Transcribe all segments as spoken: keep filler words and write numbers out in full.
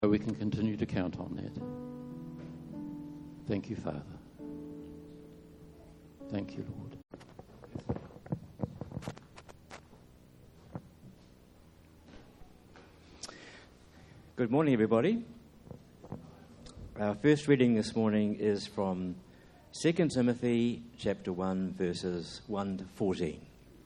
We can continue to count on that. Thank you, Father. Thank you, Lord. Good morning, everybody. Our first reading this morning is from Second Timothy chapter one, verses one to fourteen.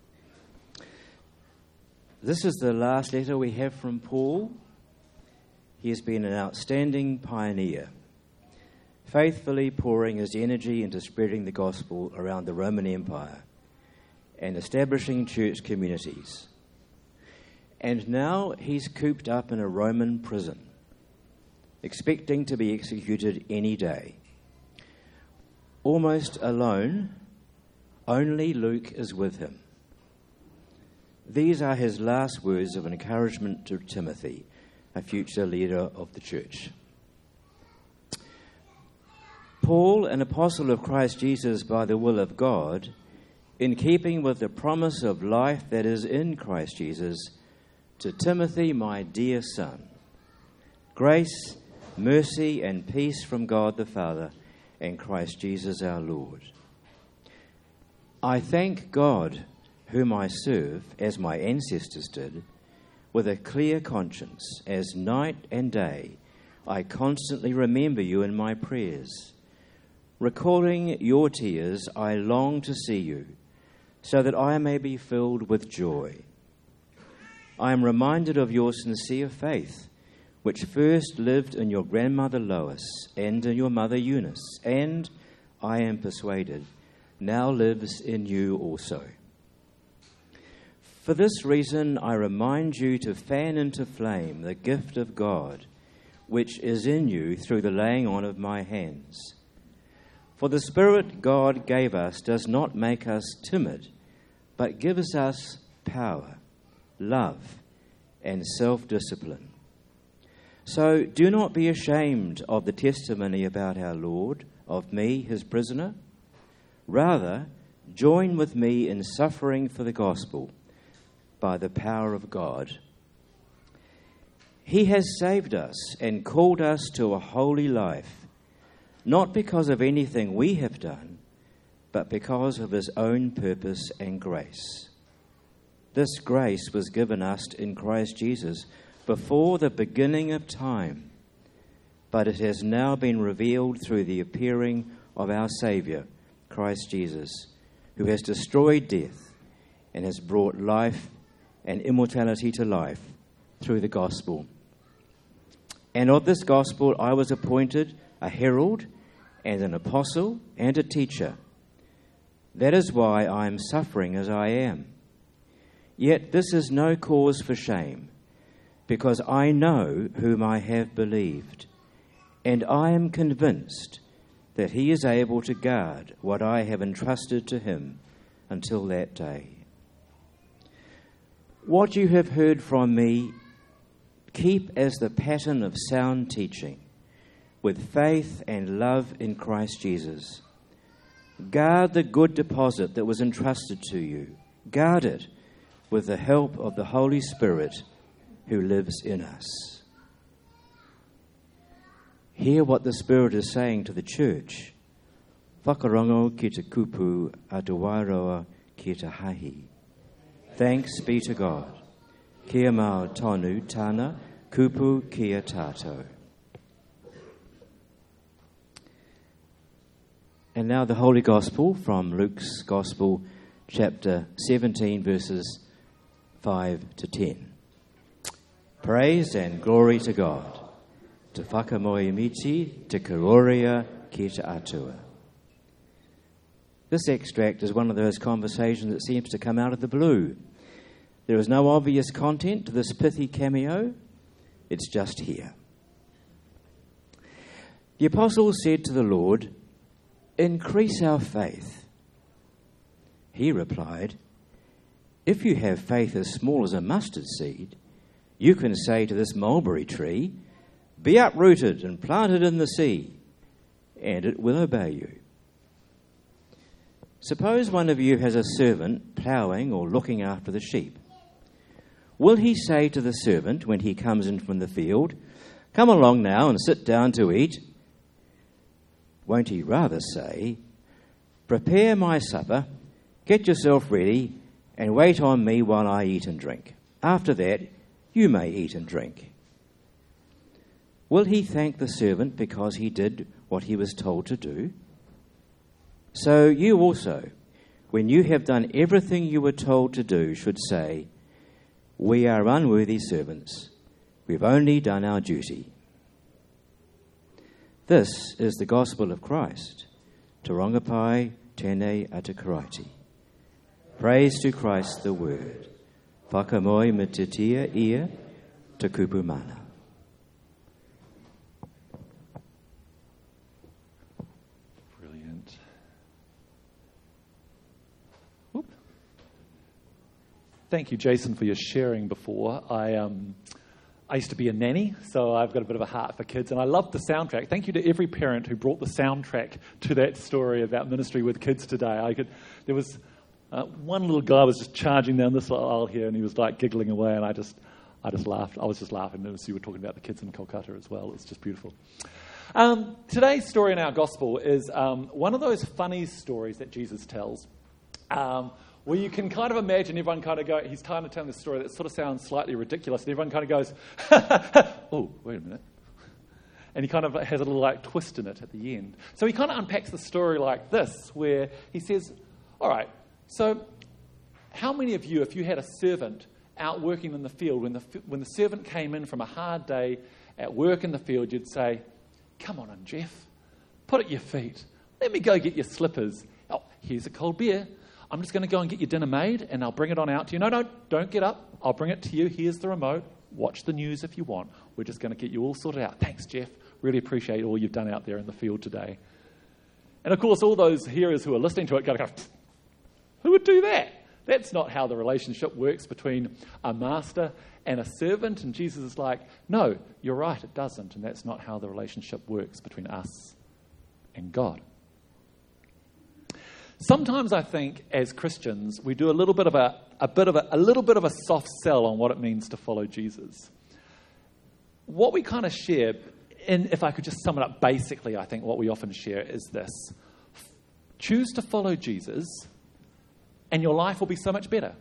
This is the last letter we have from Paul. He has been an outstanding pioneer, faithfully pouring his energy into spreading the gospel around the Roman Empire and establishing church communities. And now he's cooped up in a Roman prison, expecting to be executed any day. Almost alone, only Luke is with him. These are his last words of encouragement to Timothy, a future leader of the church. Paul, an apostle of Christ Jesus by the will of God, in keeping with the promise of life that is in Christ Jesus, to Timothy, my dear son, grace, mercy, and peace from God the Father and Christ Jesus our Lord. I thank God, whom I serve, as my ancestors did, with a clear conscience, as night and day I constantly remember you in my prayers. Recalling your tears, I long to see you, so that I may be filled with joy. I am reminded of your sincere faith, which first lived in your grandmother Lois and in your mother Eunice, and, I am persuaded, now lives in you also. For this reason, I remind you to fan into flame the gift of God, which is in you through the laying on of my hands. For the Spirit God gave us does not make us timid, but gives us power, love, and self-discipline. So do not be ashamed of the testimony about our Lord, of me, his prisoner. Rather, join with me in suffering for the gospel, by the power of God. He has saved us and called us to a holy life, not because of anything we have done, but because of his own purpose and grace. This grace was given us in Christ Jesus before the beginning of time, but it has now been revealed through the appearing of our Saviour, Christ Jesus, who has destroyed death and has brought life and immortality to life through the gospel. And of this gospel I was appointed a herald and an apostle and a teacher. That is why I am suffering as I am. Yet this is no cause for shame, because I know whom I have believed, and I am convinced that he is able to guard what I have entrusted to him until that day. What you have heard from me, keep as the pattern of sound teaching, with faith and love in Christ Jesus. Guard the good deposit that was entrusted to you. Guard it with the help of the Holy Spirit who lives in us. Hear what the Spirit is saying to the church. Whakarongo ki te kupu a te wairoa ki te hahi. Thanks be to God. Kia mau tonu tana, kupu kia tātou. And now the Holy Gospel from Luke's Gospel, chapter seventeen, verses five to ten. Praise and glory to God. Te whakamoemiti, te karoria ki te atua. This extract is one of those conversations that seems to come out of the blue. There is no obvious content to this pithy cameo. It's just here. The apostle said to the Lord, "Increase our faith." He replied, "If you have faith as small as a mustard seed, you can say to this mulberry tree, 'Be uprooted and planted in the sea,' and it will obey you." Suppose one of you has a servant ploughing or looking after the sheep. Will he say to the servant when he comes in from the field, Come along now and sit down to eat. Won't he rather say, prepare my supper, get yourself ready, and wait on me while I eat and drink. After that, you may eat and drink. Will he thank the servant because he did what he was told to do? So you also, when you have done everything you were told to do, should say, we are unworthy servants. We've only done our duty. This is the gospel of Christ. Tarongapai tēnei atu karaiti. Praise to Christ the Word. Whakamoi me te tia ia te kupu mana. Brilliant. Whoop. Thank you, Jason, for your sharing before. I um. I used to be a nanny, so I've got a bit of a heart for kids, and I loved the soundtrack. Thank you to every parent who brought the soundtrack to that story about ministry with kids today. I could, there was uh, one little guy was just charging down this aisle here, and he was like giggling away, and I just, I just laughed. I was just laughing as you were talking about the kids in Kolkata as well. It's just beautiful. Um, today's story in our gospel is um, one of those funny stories that Jesus tells. Um, Where you can kind of imagine everyone kind of go, he's trying to tell this story that sort of sounds slightly ridiculous, and everyone kind of goes, oh, wait a minute. And he kind of has a little like twist in it at the end. So he kind of unpacks the story like this, where he says, all right, so how many of you, if you had a servant out working in the field, when the when the servant came in from a hard day at work in the field, you'd say, come on in, Jeff, put at your feet. Let me go get your slippers. Oh, here's a cold beer. I'm just going to go and get your dinner made, and I'll bring it on out to you. No, no, don't get up. I'll bring it to you. Here's the remote. Watch the news if you want. We're just going to get you all sorted out. Thanks, Jeff. Really appreciate all you've done out there in the field today. And, of course, all those hearers who are listening to it go, who would do that? That's not how the relationship works between a master and a servant. And Jesus is like, no, you're right, it doesn't. And that's not how the relationship works between us and God. Sometimes I think as Christians we do a little bit of a, a bit of a, a little bit of a soft sell on what it means to follow Jesus. What we kind of share, and if I could just sum it up basically, I think what we often share is this: choose to follow Jesus, and your life will be so much better.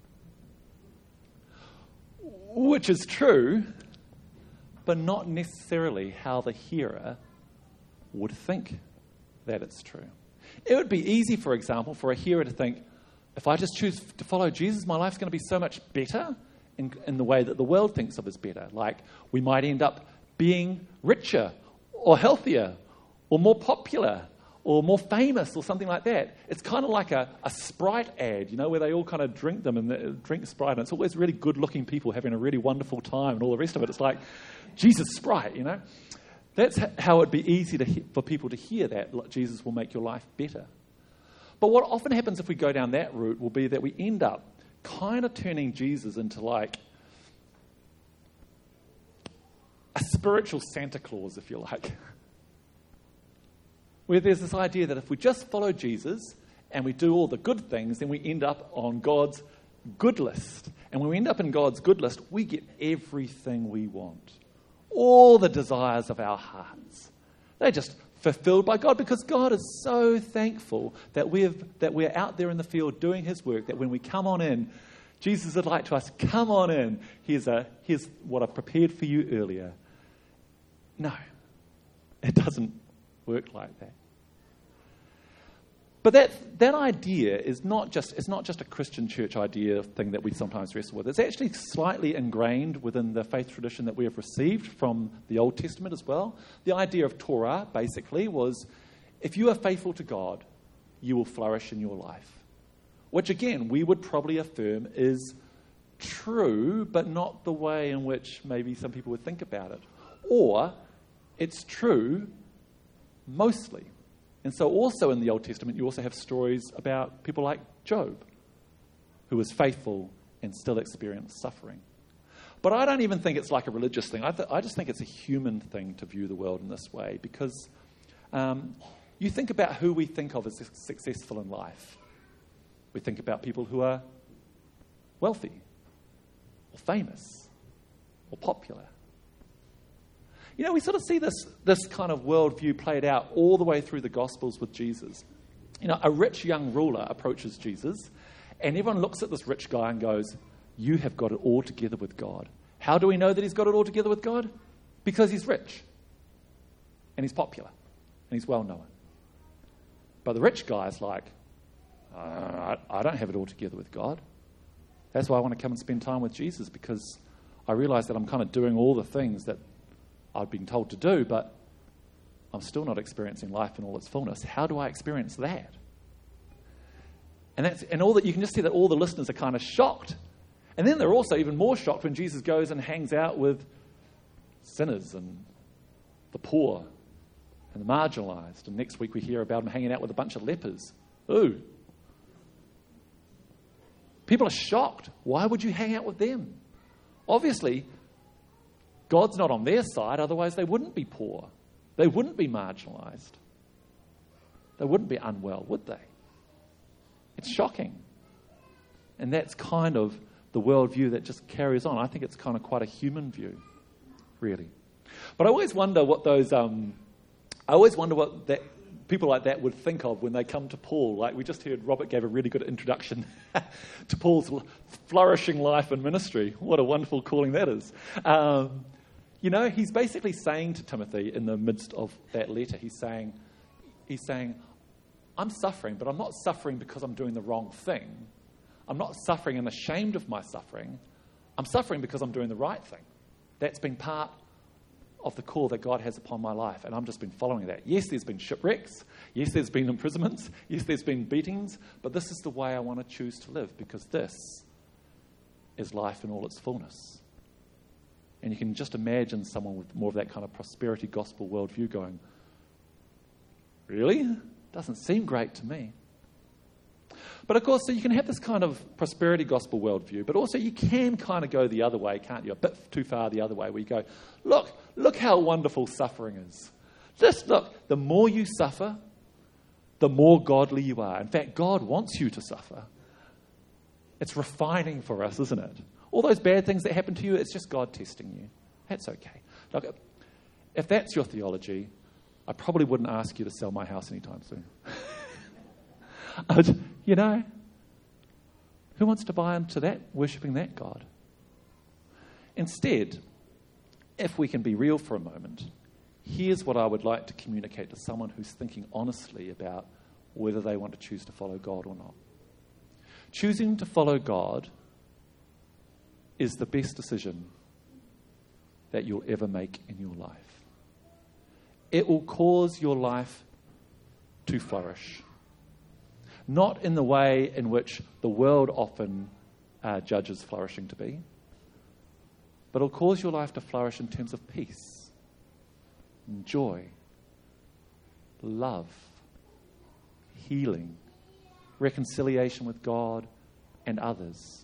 Which is true, but not necessarily how the hearer would think that it's true. It would be easy, for example, for a hearer to think, if I just choose to follow Jesus, my life's going to be so much better in, in the way that the world thinks of as better. Like, we might end up being richer or healthier or more popular or more famous or something like that. It's kind of like a, a Sprite ad, you know, where they all kind of drink them and they drink Sprite, and it's always really good-looking people having a really wonderful time and all the rest of it. It's like, Jesus Sprite, you know. That's how it would be easy to he- for people to hear that Jesus will make your life better. But what often happens if we go down that route will be that we end up kind of turning Jesus into like a spiritual Santa Claus, if you like. Where there's this idea that if we just follow Jesus and we do all the good things, then we end up on God's good list. And when we end up in God's good list, we get everything we want. All the desires of our hearts. They're just fulfilled by God, because God is so thankful that we've that we're out there in the field doing his work, that when we come on in, Jesus would like to us, come on in. Here's a here's what I prepared for you earlier. No, it doesn't work like that. But that that idea is not just it's not just a Christian church idea thing that we sometimes wrestle with. It's actually slightly ingrained within the faith tradition that we have received from the Old Testament as well. The idea of Torah basically was, if you are faithful to God, you will flourish in your life. Which again, we would probably affirm is true, but not the way in which maybe some people would think about it. Or it's true mostly. And so also in the Old Testament, you also have stories about people like Job, who was faithful and still experienced suffering. But I don't even think it's like a religious thing. I, th- I just think it's a human thing to view the world in this way, because um, you think about who we think of as successful in life. We think about people who are wealthy or famous or popular. You know, we sort of see this, this kind of worldview played out all the way through the Gospels with Jesus. You know, a rich young ruler approaches Jesus, and everyone looks at this rich guy and goes, you have got it all together with God. How do we know that he's got it all together with God? Because he's rich, and he's popular, and he's well known. But the rich guy's like, uh, I don't have it all together with God. That's why I want to come and spend time with Jesus, because I realize that I'm kind of doing all the things that I've been told to do, but I'm still not experiencing life in all its fullness. How do I experience that? And that's and all that you can just see that all the listeners are kind of shocked. And then they're also even more shocked when Jesus goes and hangs out with sinners and the poor and the marginalized. And next week we hear about him hanging out with a bunch of lepers. Ooh. People are shocked. Why would you hang out with them? Obviously, God's not on their side, otherwise they wouldn't be poor. They wouldn't be marginalized. They wouldn't be unwell, would they? It's shocking. And that's kind of the worldview that just carries on. I think it's kind of quite a human view, really. But I always wonder what those, um, I always wonder what that people like that would think of when they come to Paul. Like we just heard Robert gave a really good introduction to Paul's flourishing life and ministry. What a wonderful calling that is. Um, you know, he's basically saying to Timothy in the midst of that letter, he's saying, he's saying, I'm suffering, but I'm not suffering because I'm doing the wrong thing. I'm not suffering and ashamed of my suffering. I'm suffering because I'm doing the right thing. That's been part of the call that God has upon my life, and I've just been following that. Yes, there's been shipwrecks. Yes, there's been imprisonments. Yes, there's been beatings, but this is the way I want to choose to live, because this is life in all its fullness. And you can just imagine someone with more of that kind of prosperity gospel worldview going, really? Doesn't seem great to me. But of course, so you can have this kind of prosperity gospel worldview, but also you can kind of go the other way, can't you? A bit too far the other way, where you go, look, look how wonderful suffering is. Just look, the more you suffer, the more godly you are. In fact, God wants you to suffer. It's refining for us, isn't it? All those bad things that happen to you, it's just God testing you. That's okay. Look, if that's your theology, I probably wouldn't ask you to sell my house anytime soon. I'd, you know, who wants to buy into that, worshipping that God? Instead, if we can be real for a moment, here's what I would like to communicate to someone who's thinking honestly about whether they want to choose to follow God or not. Choosing to follow God is the best decision that you'll ever make in your life. It will cause your life to flourish. Not in the way in which the world often uh, judges flourishing to be, but it'll cause your life to flourish in terms of peace, and joy, love, healing, reconciliation with God and others.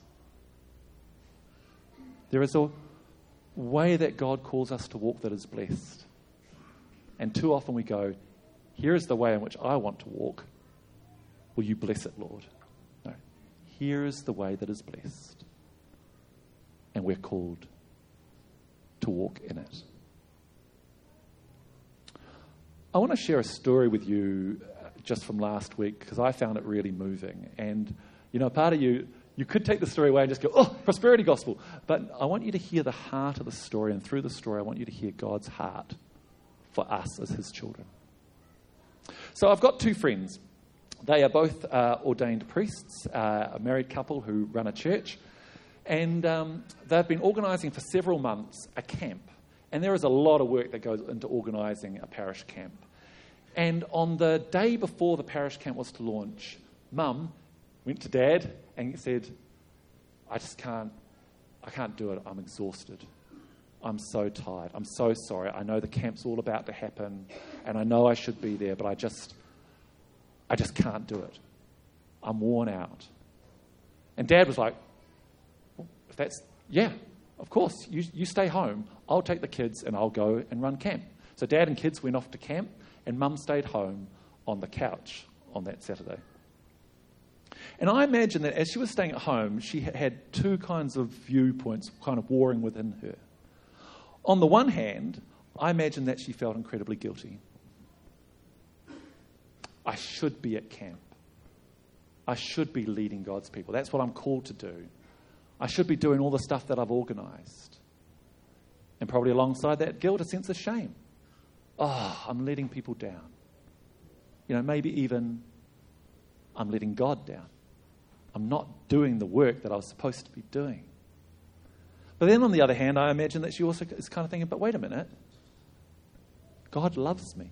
There is a way that God calls us to walk that is blessed. And too often we go, here is the way in which I want to walk. Will you bless it, Lord? No. Here is the way that is blessed. And we're called to walk in it. I want to share a story with you just from last week, because I found it really moving. And, you know, part of you, you could take the story away and just go, oh, prosperity gospel. But I want you to hear the heart of the story, and through the story, I want you to hear God's heart for us as his children. So I've got two friends. They are both uh, ordained priests, uh, a married couple who run a church. And um, they've been organising for several months a camp. And there is a lot of work that goes into organising a parish camp. And on the day before the parish camp was to launch, Mum went to Dad and said, I just can't, I can't do it. I'm exhausted. I'm so tired. I'm so sorry. I know the camp's all about to happen, and I know I should be there, but I just, I just can't do it. I'm worn out. And Dad was like, well, if that's, yeah, of course, you, you stay home. I'll take the kids and I'll go and run camp. So Dad and kids went off to camp, and Mum stayed home on the couch on that Saturday. And I imagine that as she was staying at home, she had two kinds of viewpoints kind of warring within her. On the one hand, I imagine that she felt incredibly guilty. I should be at camp. I should be leading God's people. That's what I'm called to do. I should be doing all the stuff that I've organised. And probably alongside that guilt, a sense of shame. Oh, I'm letting people down. You know, maybe even I'm letting God down. I'm not doing the work that I was supposed to be doing. But then on the other hand, I imagine that she also is kind of thinking, but wait a minute. God loves me.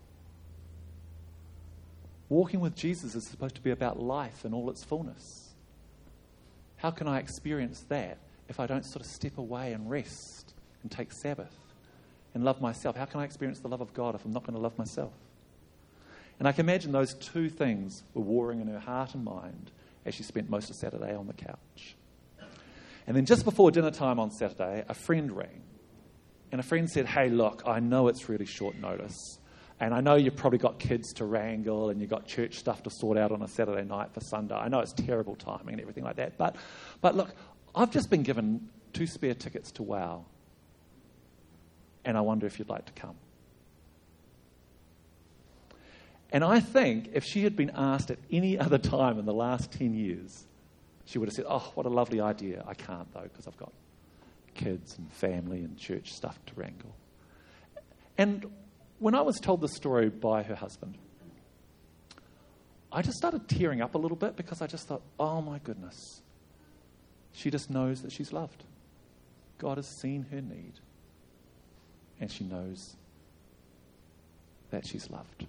Walking with Jesus is supposed to be about life in all its fullness. How can I experience that if I don't sort of step away and rest and take Sabbath and love myself? How can I experience the love of God if I'm not going to love myself? And I can imagine those two things were warring in her heart and mind as she spent most of Saturday on the couch. And then just before dinner time on Saturday, a friend rang. And a friend said, hey, look, I know it's really short notice. And I know you've probably got kids to wrangle and you've got church stuff to sort out on a Saturday night for Sunday. I know it's terrible timing and everything like that. But, but look, I've just been given two spare tickets to WOW. And I wonder if you'd like to come. And I think if she had been asked at any other time in the last ten years, she would have said, oh, what a lovely idea. I can't, though, because I've got kids and family and church stuff to wrangle. And when I was told this story by her husband, I just started tearing up a little bit because I just thought, oh, my goodness. She just knows that she's loved. God has seen her need. And she knows that she's loved.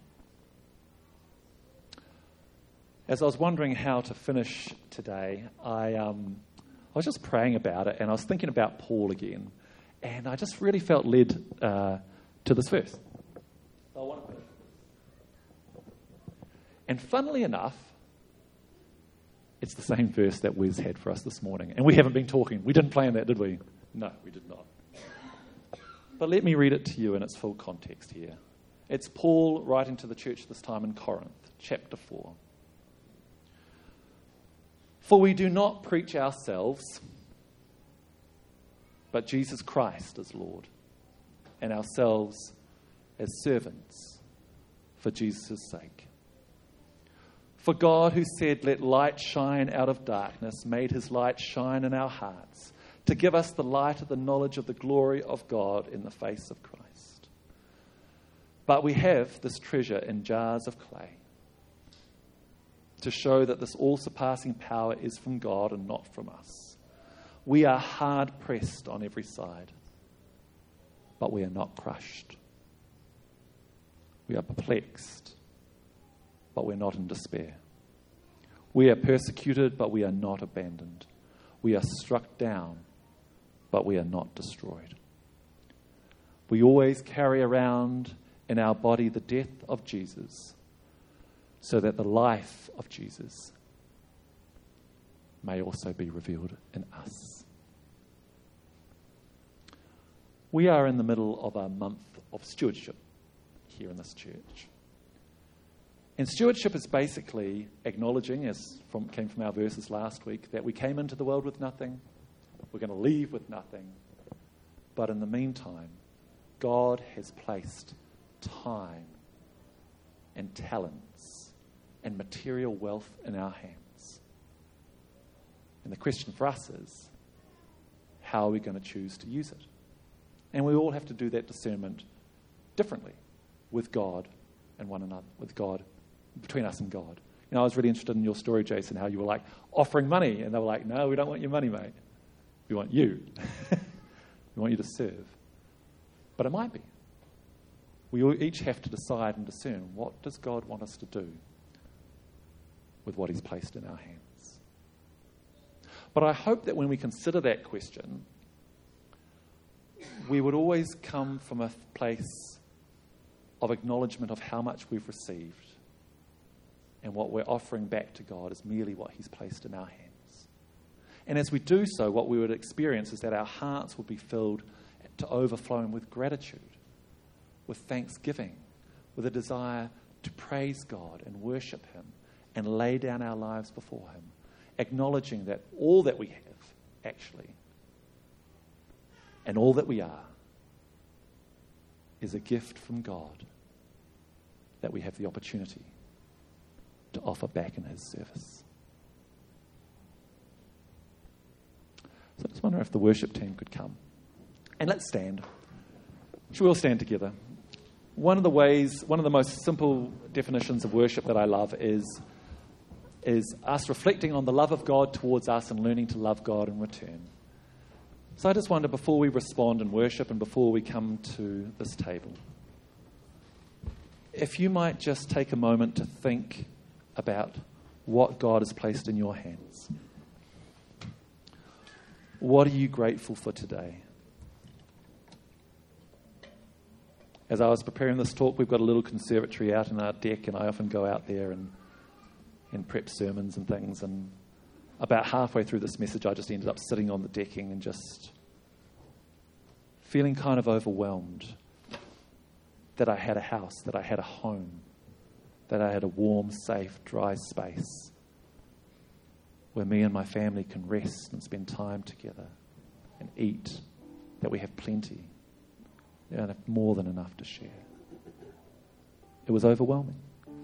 As I was wondering how to finish today, I, um, I was just praying about it, and I was thinking about Paul again, and I just really felt led uh, to this verse. So I want to finish. And funnily enough, it's the same verse that Wes had for us this morning, and we haven't been talking. We didn't plan that, did we? No, we did not. But let me read it to you in its full context here. It's Paul writing to the church this time in Corinth, chapter four. For we do not preach ourselves, but Jesus Christ as Lord, and ourselves as servants for Jesus' sake. For God, who said, let light shine out of darkness, made his light shine in our hearts, to give us the light of the knowledge of the glory of God in the face of Christ. But we have this treasure in jars of clay, to show that this all-surpassing power is from God and not from us. We are hard-pressed on every side, but we are not crushed. We are perplexed, but we're not in despair. We are persecuted, but we are not abandoned. We are struck down, but we are not destroyed. We always carry around in our body the death of Jesus, so that the life of Jesus may also be revealed in us. We are in the middle of a month of stewardship here in this church. And stewardship is basically acknowledging, as from, came from our verses last week, that we came into the world with nothing, we're going to leave with nothing, but in the meantime, God has placed time and talents and material wealth in our hands. And the question for us is, how are we going to choose to use it? And we all have to do that discernment differently with God and one another, with God, between us and God. You know, I was really interested in your story, Jason, how you were like offering money, and they were like, no, we don't want your money, mate. We want you. We want you to serve. But it might be. We all each have to decide and discern, what does God want us to do with what he's placed in our hands? But I hope that when we consider that question, we would always come from a place of acknowledgement of how much we've received, and what we're offering back to God is merely what he's placed in our hands. And as we do so, what we would experience is that our hearts will be filled to overflowing with gratitude, with thanksgiving, with a desire to praise God and worship him and lay down our lives before him, acknowledging that all that we have, actually, and all that we are, is a gift from God that we have the opportunity to offer back in his service. So I just wonder if the worship team could come. And let's stand. Should we all stand together? One of the ways, one of the most simple definitions of worship that I love is, is us reflecting on the love of God towards us and learning to love God in return. So I just wonder, before we respond in worship and before we come to this table, if you might just take a moment to think about what God has placed in your hands. What are you grateful for today? As I was preparing this talk, we've got a little conservatory out in our deck, and I often go out there and, and prep sermons and things. And about halfway through this message, I just ended up sitting on the decking and just feeling kind of overwhelmed that I had a house, that I had a home, that I had a warm, safe, dry space where me and my family can rest and spend time together and eat, that we have plenty and have more than enough to share. It was overwhelming.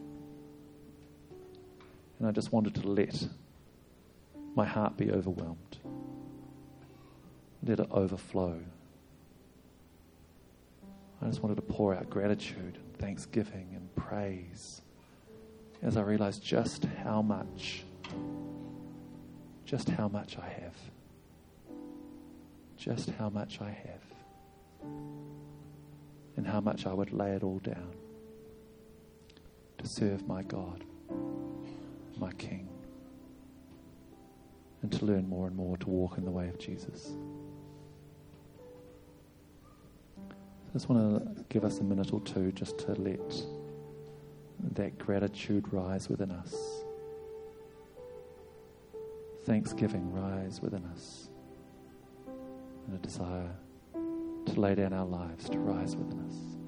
And I just wanted to let my heart be overwhelmed. Let it overflow. I just wanted to pour out gratitude and thanksgiving and praise as I realized just how much, just how much I have. Just how much I have. And how much I would lay it all down to serve my God, my King, and to learn more and more to walk in the way of Jesus. I just want to give us a minute or two just to let that gratitude rise within us. Thanksgiving rise within us. And a desire to lay down our lives to rise within us.